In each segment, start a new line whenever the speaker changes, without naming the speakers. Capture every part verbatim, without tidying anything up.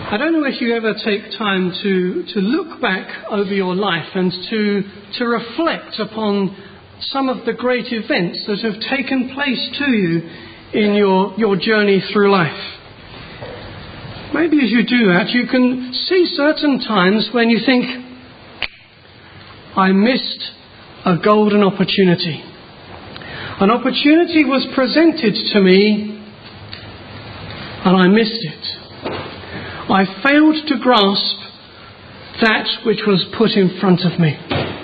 I don't know if you ever take time to, to look back over your life and to, to reflect upon some of the great events that have taken place to you in your, your journey through life. Maybe as you do that, you can see certain times when you think, I missed a golden opportunity. An opportunity was presented to me and I missed it. I failed to grasp that which was put in front of me.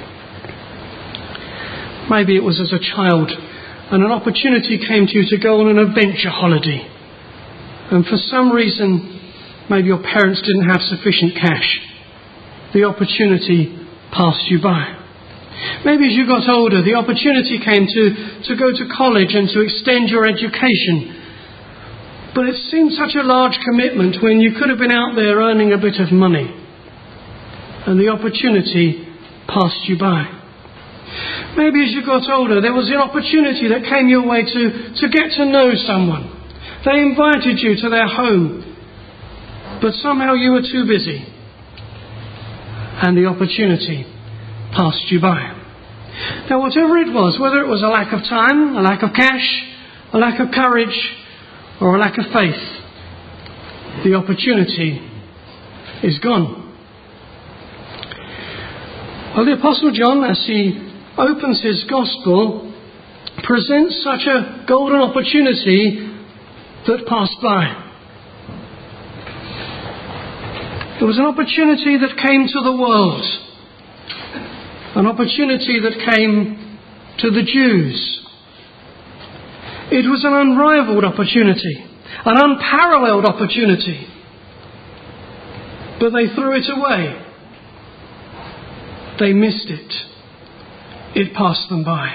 Maybe it was as a child and an opportunity came to you to go on an adventure holiday. And for some reason, maybe your parents didn't have sufficient cash. The opportunity passed you by. Maybe as you got older, the opportunity came to, to go to college and to extend your education. But it seemed such a large commitment when you could have been out there earning a bit of money. And the opportunity passed you by. Maybe as you got older, there was an opportunity that came your way to, to get to know someone. They invited you to their home. But somehow you were too busy. And the opportunity passed you by. Now whatever it was, whether it was a lack of time, a lack of cash, a lack of courage, or a lack of faith, the opportunity is gone. Well, the Apostle John, as he opens his Gospel, presents such a golden opportunity that passed by. It was an opportunity that came to the world, an opportunity that came to the Jews. It was an unrivaled opportunity, an unparalleled opportunity. But they threw it away. They missed it. It passed them by.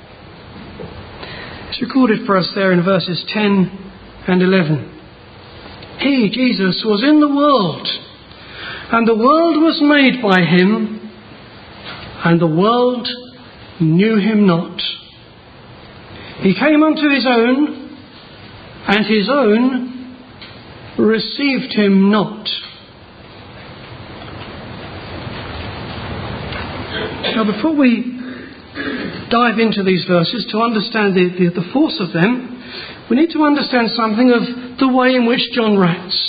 It's recorded for us there in verses ten and eleven. He, Jesus, was in the world, and the world was made by him, and the world knew him not. He came unto his own, and his own received him not. Now, before we dive into these verses to understand the, the, the force of them, we need to understand something of the way in which John writes.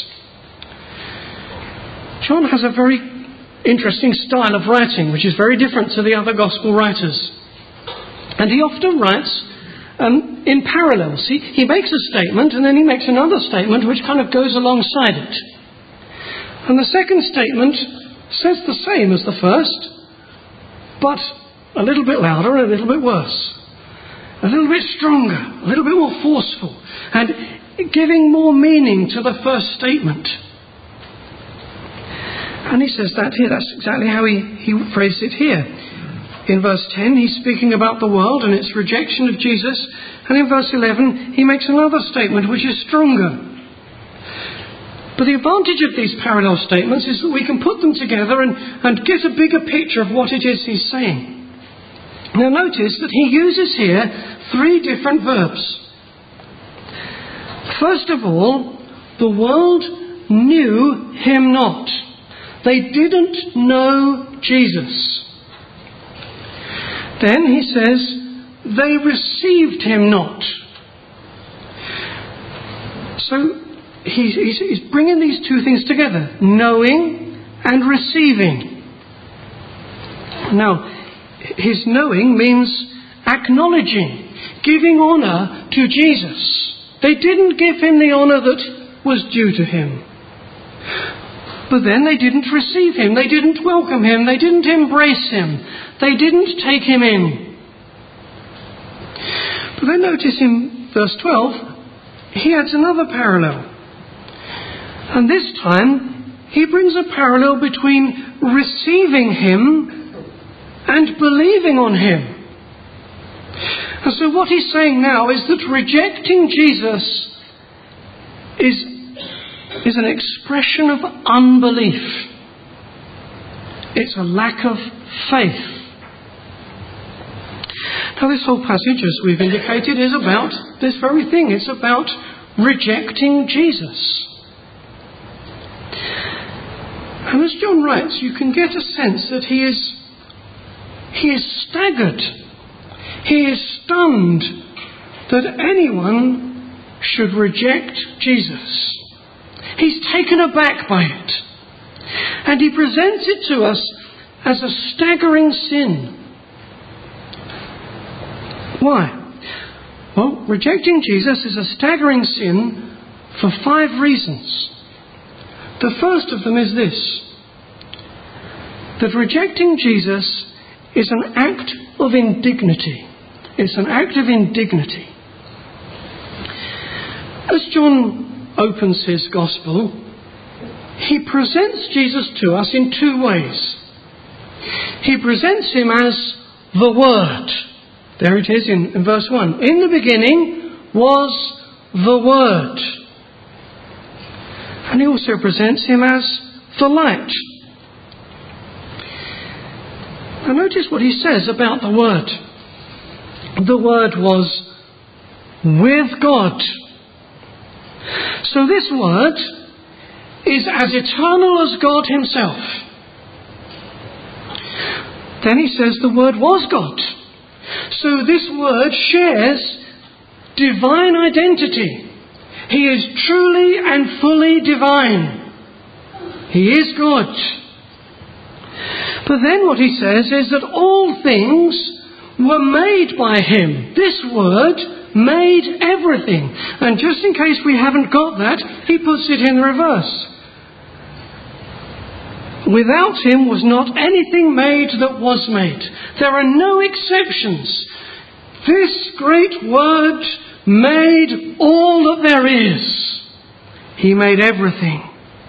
John has a very interesting style of writing, which is very different to the other gospel writers. And he often writes Um, in parallels. He, he makes a statement and then he makes another statement which kind of goes alongside it. And the second statement says the same as the first, but a little bit louder and a little bit worse. A little bit stronger, a little bit more forceful, and giving more meaning to the first statement. And he says that here. That's exactly how he, he phrased it here. In verse ten, he's speaking about the world and its rejection of Jesus. And in verse eleven, he makes another statement which is stronger. But the advantage of these parallel statements is that we can put them together and, and get a bigger picture of what it is he's saying. Now notice that he uses here three different verbs. First of all, the world knew him not. They didn't know Jesus. Then he says, they received him not. So he's, he's, he's bringing these two things together, knowing and receiving. Now, his knowing means acknowledging, giving honour to Jesus. They didn't give him the honour that was due to him. But then they didn't receive him, they didn't welcome him, they didn't embrace him, they didn't take him in. But then notice in verse twelve, he adds another parallel. And this time, he brings a parallel between receiving him and believing on him. And so what he's saying now is that rejecting Jesus is is an expression of unbelief. It's a lack of faith. Now this whole passage, as we've indicated, is about this very thing. It's about rejecting Jesus. And as John writes, you can get a sense that he is, he is staggered. He is stunned that anyone should reject Jesus. He's taken aback by it. And he presents it to us as a staggering sin. Why? Well, rejecting Jesus is a staggering sin for five reasons. The first of them is this: that rejecting Jesus is an act of indignity. It's an act of indignity. As John opens his gospel, he presents Jesus to us in two ways. He presents him as the Word. There it is in, in verse one. In the beginning was the Word. And he also presents him as the light. Now notice what he says about the Word. The Word was with God. So this Word is as eternal as God himself. Then he says the Word was God. So this Word shares divine identity. He is truly and fully divine. He is God. But then what he says is that all things were made by him. This Word made everything. And just in case we haven't got that, he puts it in reverse. Without him was not anything made that was made. There are no exceptions. This great Word made all that there is. He made everything.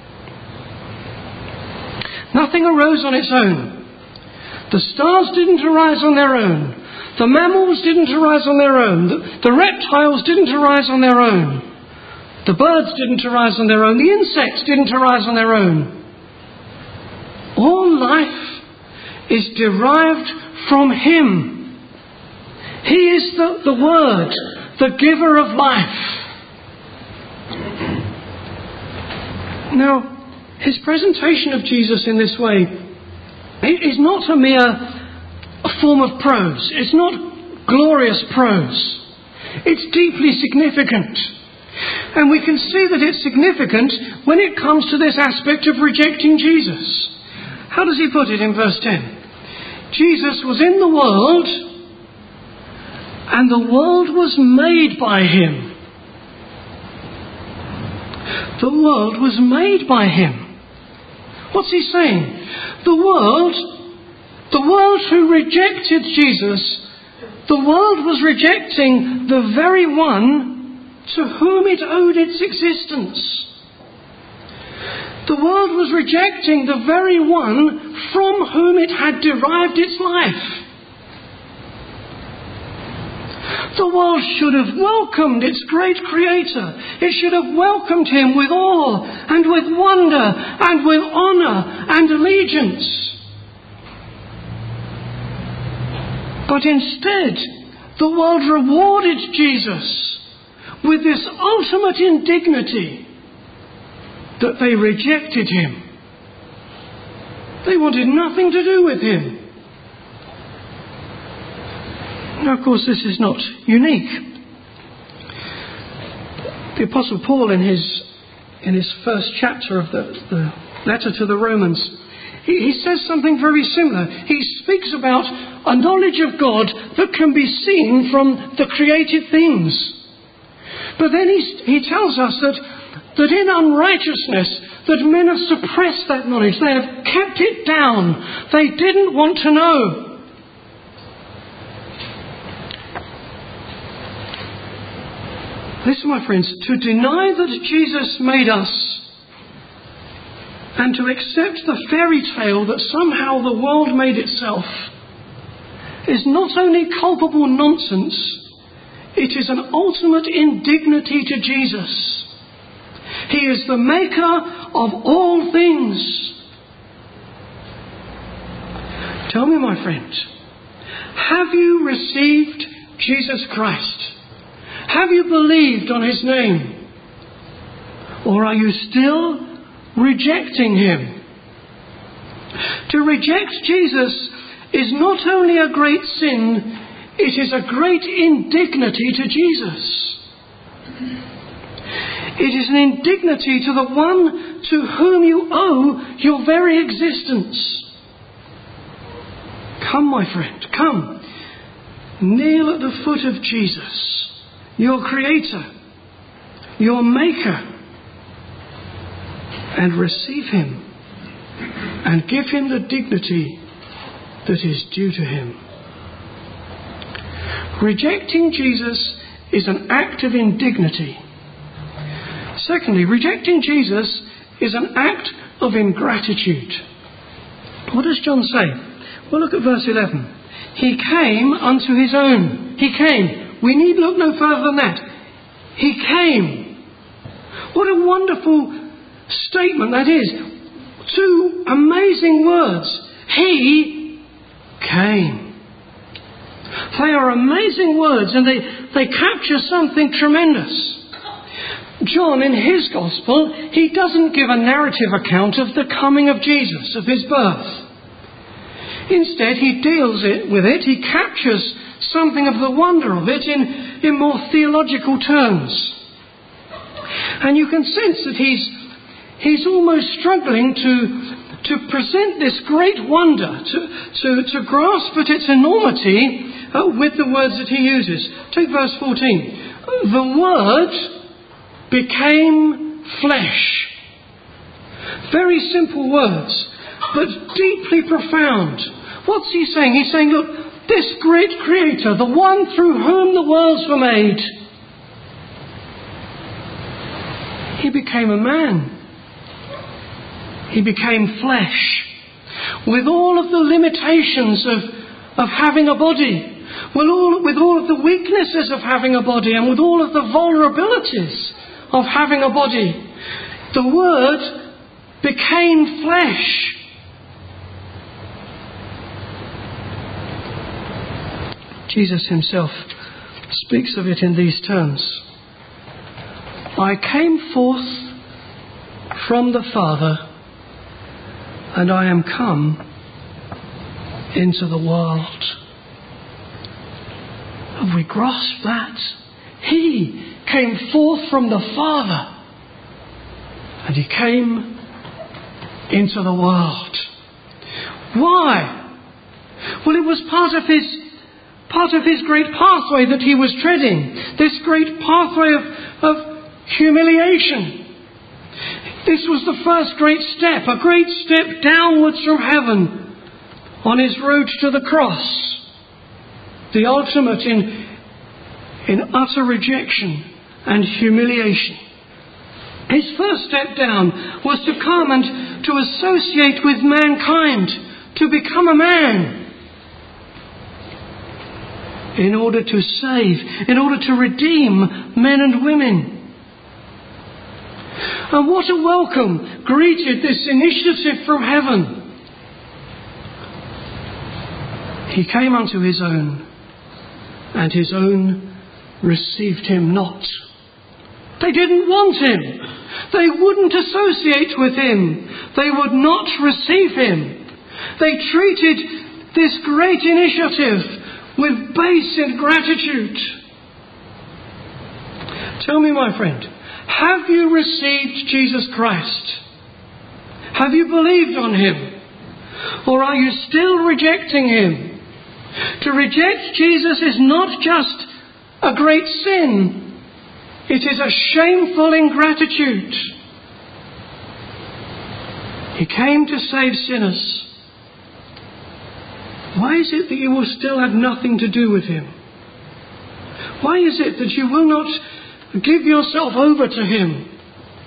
Nothing arose on its own. The stars didn't arise on their own. The mammals didn't arise on their own. The, the reptiles didn't arise on their own. The birds didn't arise on their own. The insects didn't arise on their own. All life is derived from him. He is the, the Word, the giver of life. Now, his presentation of Jesus in this way is not a mere a form of prose. It's not glorious prose. It's deeply significant. And we can see that it's significant when it comes to this aspect of rejecting Jesus. How does he put it in verse ten? Jesus was in the world, and the world was made by him. The world was made by him. What's he saying? The world, the world who rejected Jesus, the world was rejecting the very one to whom it owed its existence. The world was rejecting the very one from whom it had derived its life. The world should have welcomed its great Creator. It should have welcomed him with awe and with wonder and with honour and allegiance. But instead, the world rewarded Jesus with this ultimate indignity that they rejected him. They wanted nothing to do with him. Now, of course, this is not unique. The Apostle Paul, in his in his first chapter of the, the letter to the Romans, he, he says something very similar. He speaks about a knowledge of God that can be seen from the created things. But then he, he tells us that, that in unrighteousness, that men have suppressed that knowledge. They have kept it down. They didn't want to know. Listen, my friends, to deny that Jesus made us and to accept the fairy tale that somehow the world made itself is not only culpable nonsense, it is an ultimate indignity to Jesus. He is the maker of all things. Tell me, my friend, have you received Jesus Christ? Have you believed on his name? Or are you still rejecting him? To reject Jesus is not only a great sin, it is a great indignity to Jesus. It is an indignity to the one to whom you owe your very existence. Come, my friend, come. Kneel at the foot of Jesus, your Creator, your Maker, and receive Him and give Him the dignity that is due to Him. Rejecting Jesus is an act of indignity. Secondly, rejecting Jesus is an act of ingratitude. What does John say? Well, look at verse eleven. He came unto his own. He came. We need look no further than that. He came. What a wonderful statement that is. Two amazing words. He came. They are amazing words, and they, they capture something tremendous. John, in his Gospel, he doesn't give a narrative account of the coming of Jesus, of his birth. Instead, he deals it with it, he captures something of the wonder of it in, in more theological terms. And you can sense that he's, he's almost struggling to, to present this great wonder, to, to, to grasp at its enormity uh, with the words that he uses. Take verse fourteen. The Word became flesh. Very simple words, but deeply profound. What's he saying? He's saying, look, this great Creator, the one through whom the worlds were made, He became a man. He became flesh, with all of the limitations of, of having a body, with all, with all of the weaknesses of having a body, and with all of the vulnerabilities of having a body. The Word became flesh. Jesus himself speaks of it in these terms. I came forth from the Father, and I am come into the world. Have we grasped that? He came forth from the Father, and He came into the world. Why? Well, it was part of His part of His great pathway that He was treading. This great pathway of, of humiliation. This was the first great step, a great step downwards from heaven on His road to the cross. The ultimate in, in utter rejection and humiliation. His first step down was to come and to associate with mankind, to become a man, in order to save, in order to redeem men and women. And what a welcome greeted this initiative from heaven. He came unto His own, and His own received Him not. They didn't want Him. They wouldn't associate with Him. They would not receive Him. They treated this great initiative with base ingratitude. Tell me, my friend, have you received Jesus Christ? Have you believed on Him? Or are you still rejecting Him? To reject Jesus is not just a great sin. It is a shameful ingratitude. He came to save sinners. Why is it that you will still have nothing to do with Him? Why is it that you will not give yourself over to Him?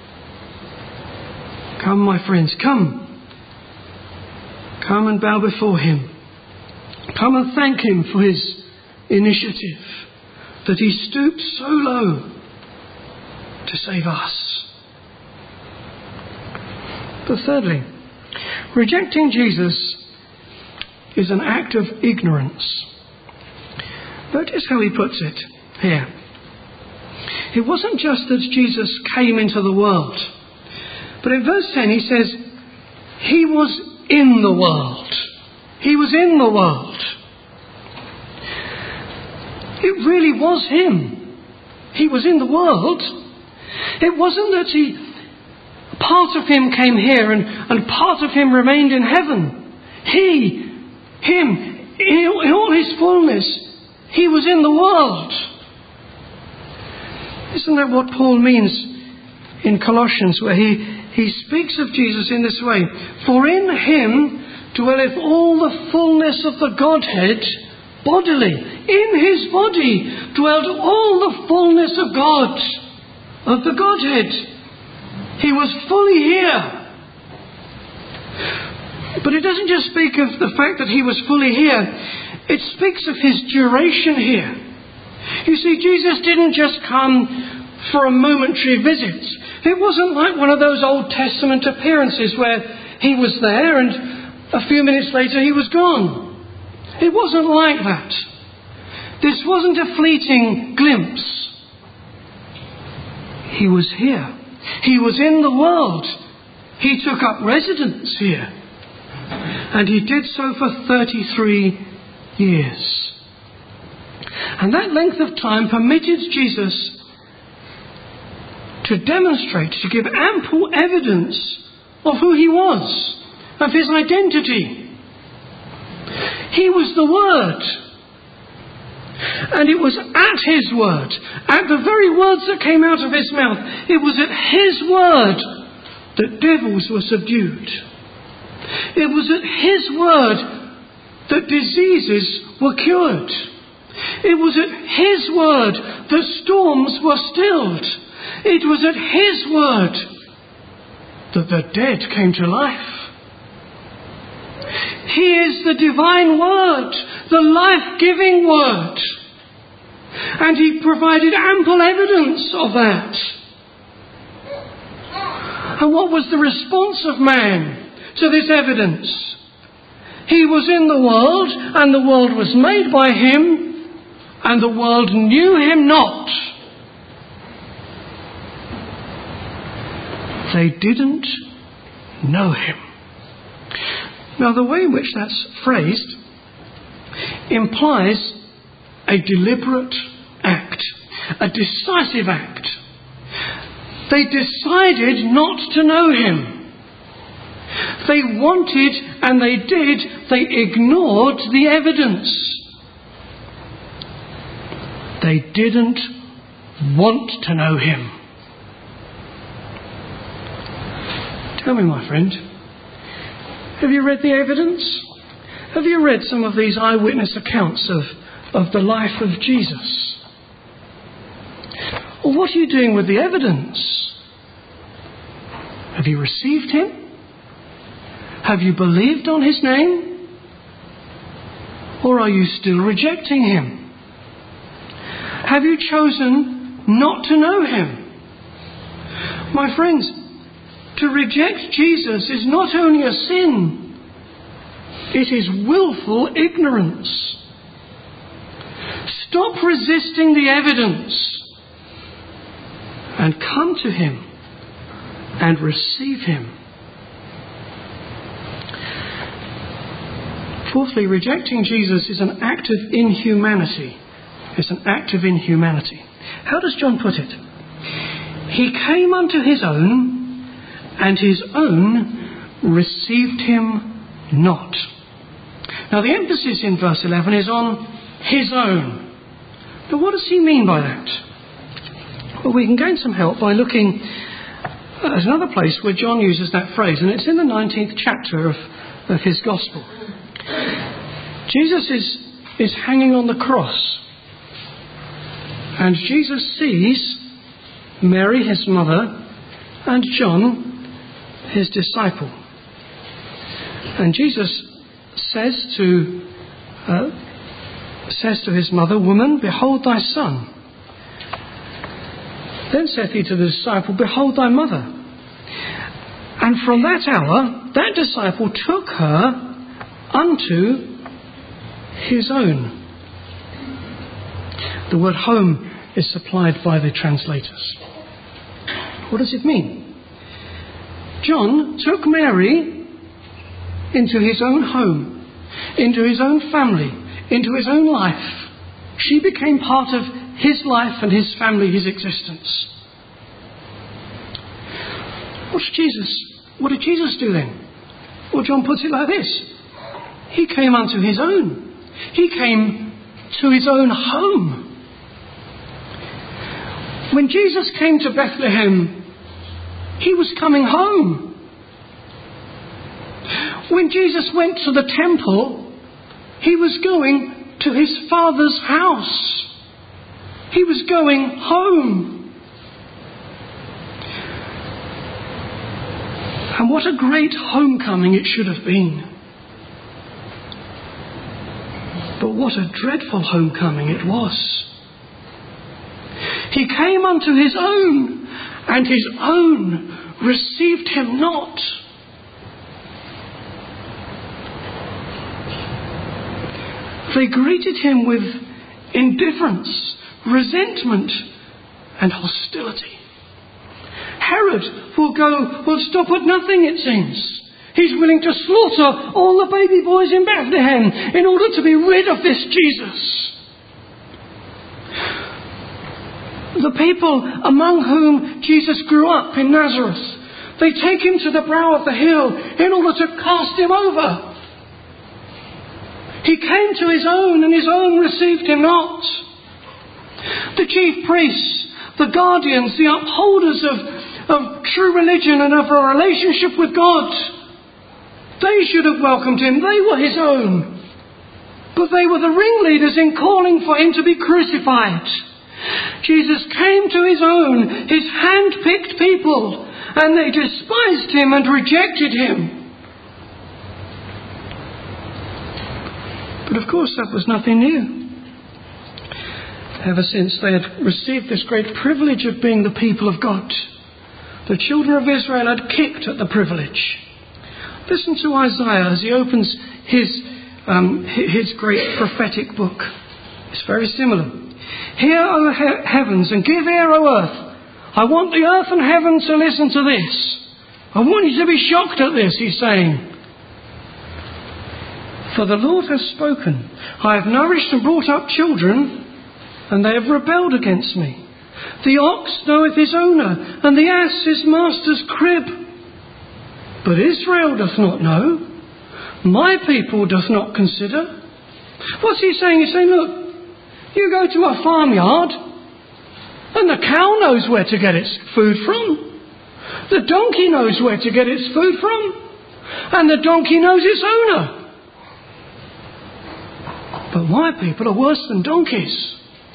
Come, my friends, come. Come and bow before Him. Come and thank Him for His initiative, that He stooped so low to save us. But thirdly, rejecting Jesus is an act of ignorance. Notice how he puts it here. It wasn't just that Jesus came into the world, but in verse ten he says, He was in the world. He was in the world. It really was him. He was in the world. It wasn't that he, part of him came here and, and part of him remained in heaven. He, him, in, in all his fullness, he was in the world. Isn't that what Paul means in Colossians, where he, he speaks of Jesus in this way? For in him dwelleth all the fullness of the Godhead bodily. In his body dwelled all the fullness of God, of the Godhead. He was fully here. But it doesn't just speak of the fact that he was fully here. It speaks of his duration here. You see, Jesus didn't just come for a momentary visit. It wasn't like one of those Old Testament appearances where he was there and a few minutes later he was gone. It wasn't like that. This wasn't a fleeting glimpse. He was here. He was in the world. He took up residence here. And he did so for thirty-three years. And that length of time permitted Jesus to demonstrate, to give ample evidence of who he was, of his identity. He was the Word. And it was at his word, at the very words that came out of his mouth, it was at his word that devils were subdued. It was at his word that diseases were cured. It was at his word that storms were stilled. It was at his word that the dead came to life. He is the divine word, the life-giving word. And he provided ample evidence of that. And what was the response of man to this evidence? He was in the world, and the world was made by him, and the world knew him not. They didn't know him. Now, the way in which that's phrased implies a deliberate act, a decisive act. They decided not to know him. They wanted, and they did, they ignored the evidence. They didn't want to know him. Tell me, my friend, have you read the evidence? Have you read some of these eyewitness accounts of, of the life of Jesus? Or what are you doing with the evidence? Have you received him? Have you believed on his name? Or are you still rejecting him? Have you chosen not to know him? My friends, to reject Jesus is not only a sin, it is willful ignorance. Stop resisting the evidence and come to him and receive him. Fourthly, rejecting Jesus is an act of inhumanity. It's an act of inhumanity. How does John put it? He came unto his own, and his own received him not. Now the emphasis in verse eleven is on his own. But what does he mean by that? Well, we can gain some help by looking at another place where John uses that phrase, and it's in the nineteenth chapter of, of his Gospel. Jesus is, is hanging on the cross, and Jesus sees Mary, his mother, and John, his disciple. And Jesus says to uh, says to his mother, "Woman, behold thy son." Then saith he to the disciple, "Behold thy mother." And from that hour, that disciple took her unto his own. The word home is supplied by the translators. What does it mean? John took Mary into his own home, into his own family, into his own life. She became part of his life and his family, his existence. What's Jesus? What did Jesus do then? Well, John puts it like this. He came unto his own. He came to his own home. When Jesus came to Bethlehem, he was coming home. When Jesus went to the temple, he was going to his Father's house. He was going home. And what a great homecoming it should have been. But what a dreadful homecoming it was. He came unto his own, and his own received him not. They greeted him with indifference, resentment, and hostility. Herod will go, will stop at nothing, it seems. He's willing to slaughter all the baby boys in Bethlehem in order to be rid of this Jesus. The people among whom Jesus grew up in Nazareth, they take him to the brow of the hill in order to cast him over. He came to his own, and his own received him not. The chief priests, the guardians, the upholders of, of true religion and of a relationship with God, they should have welcomed him. They were his own. But they were the ringleaders in calling for him to be crucified. Jesus came to his own, his hand-picked people, and they despised him and rejected him. But of course that was nothing new. Ever since they had received this great privilege of being the people of God, the children of Israel had kicked at the privilege. Listen to Isaiah as he opens his, um, his great prophetic book. It's very similar. Hear, O he- heavens, and give ear, O earth. I want the earth and heaven to listen to this. I want you to be shocked at this, he's saying. For the Lord has spoken. I have nourished and brought up children, and they have rebelled against me. The ox knoweth his owner, and the ass his master's crib. But Israel doth not know. My people doth not consider. What's he saying? He's saying, look, you go to a farmyard, and the cow knows where to get its food from. The donkey knows where to get its food from. And the donkey knows its owner. But my people are worse than donkeys.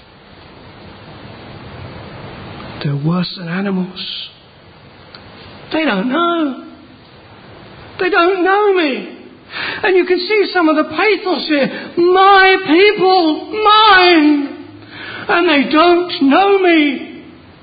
They're worse than animals. They don't know. They don't know me. And you can see some of the pathos here. My people, mine. And they don't know me.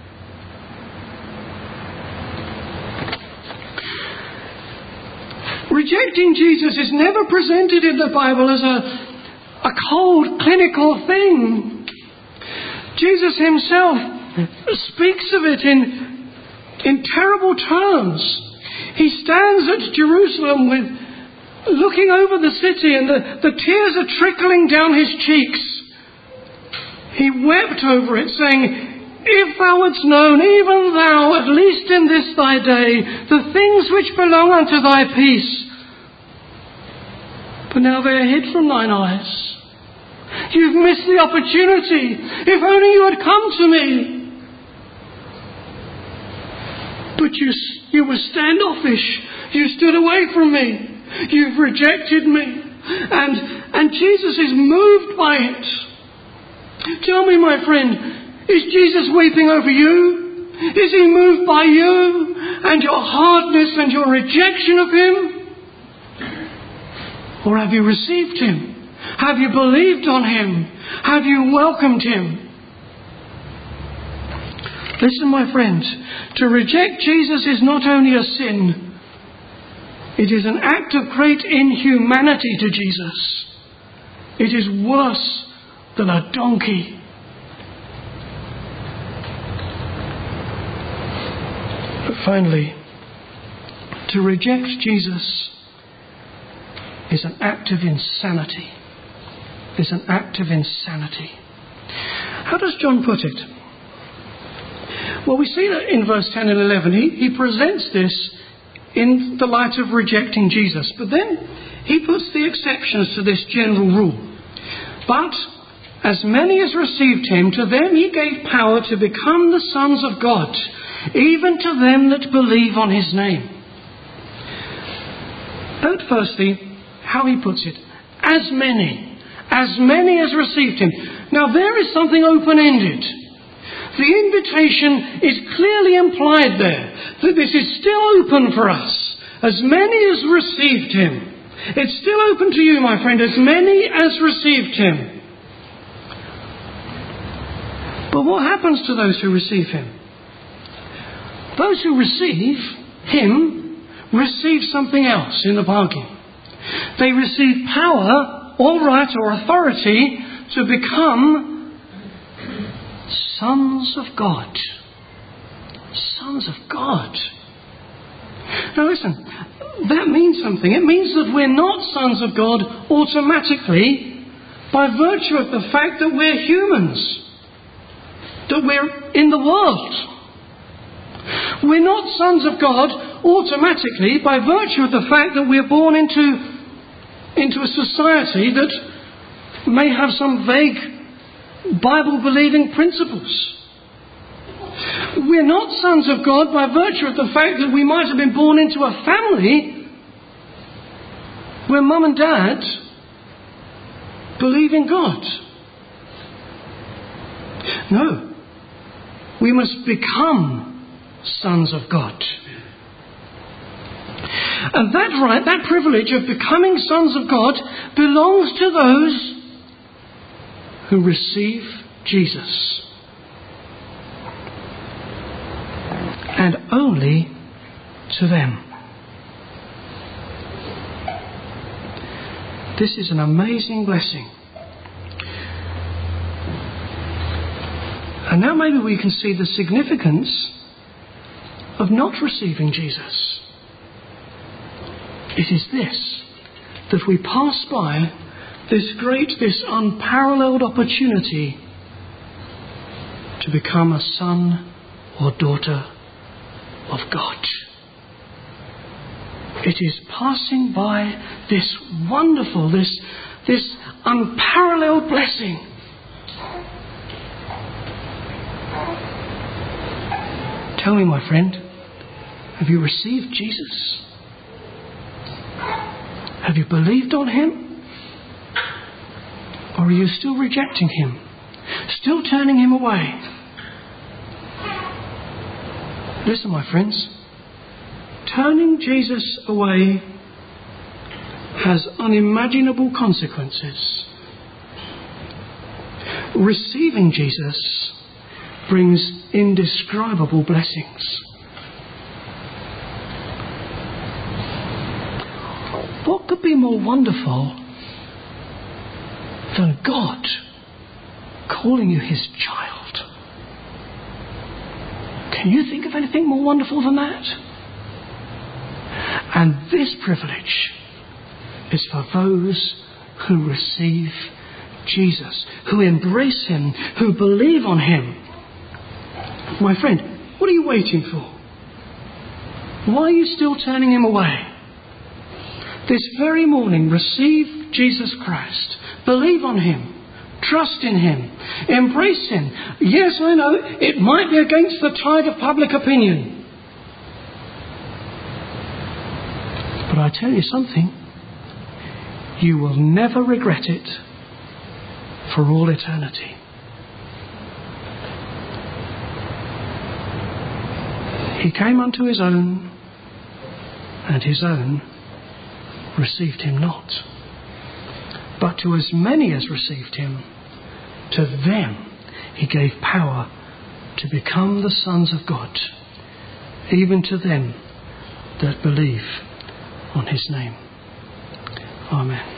Rejecting Jesus is never presented in the Bible as a A cold, clinical thing. Jesus himself speaks of it in, in terrible terms. He stands at Jerusalem with looking over the city, and the, the tears are trickling down his cheeks. He wept over it, saying, if thou hadst known, even thou, at least in this thy day, the things which belong unto thy peace, but now they are hid from thine eyes. You've missed the opportunity. If only you had come to me. But you, you were standoffish. You stood away from me. You've rejected me. And, and Jesus is moved by it. Tell me, my friend, is Jesus weeping over you? Is he moved by you and your hardness and your rejection of him? Or have you received him? Have you believed on him? Have you welcomed him? Listen, my friends, to reject Jesus is not only a sin, it is an act of great inhumanity to Jesus. It is worse than a donkey. But finally, to reject Jesus is an act of insanity. Is an act of insanity. How does John put it? Well, we see that in verse ten and eleven, he, he presents this in the light of rejecting Jesus. But then he puts the exceptions to this general rule. But as many as received him, to them he gave power to become the sons of God, even to them that believe on his name. Note firstly how he puts it. As many. As many as received him. Now there is something open-ended. The invitation is clearly implied there, that this is still open for us. As many as received him. It's still open to you, my friend, as many as received him. But what happens to those who receive him? Those who receive him receive something else in the bargain. They receive power, or right, or authority to become sons of God. Sons of God. Now listen, that means something. It means that we're not sons of God automatically by virtue of the fact that we're humans. That we're in the world. We're not sons of God automatically by virtue of the fact that we're born into, into a society that may have some vague Bible-believing principles. We're not sons of God by virtue of the fact that we might have been born into a family where mum and dad believe in God. No. We must become sons of God. And that right, that privilege of becoming sons of God belongs to those who receive Jesus. And only to them. This is an amazing blessing. And now maybe we can see the significance of not receiving Jesus. It is this, that we pass by this great, this unparalleled opportunity to become a son or daughter of God. It is passing by this wonderful, this, this unparalleled blessing. Tell me, my friend, have you received Jesus? Have you believed on him? Or are you still rejecting him? Still turning him away? Listen, my friends, turning Jesus away has unimaginable consequences. Receiving Jesus brings indescribable blessings. What could be more wonderful than God calling you his child? Can you think of anything more wonderful than that? And this privilege is for those who receive Jesus, who embrace him, who believe on him. My friend, what are you waiting for? Why are you still turning him away? This very morning, receive Jesus Christ. Believe on him. Trust in him. Embrace him. Yes, I know, it might be against the tide of public opinion. But I tell you something. You will never regret it for all eternity. He came unto his own, and his own received him not. But to as many as received him, to them he gave power to become the sons of God, even to them that believe on his name. Amen.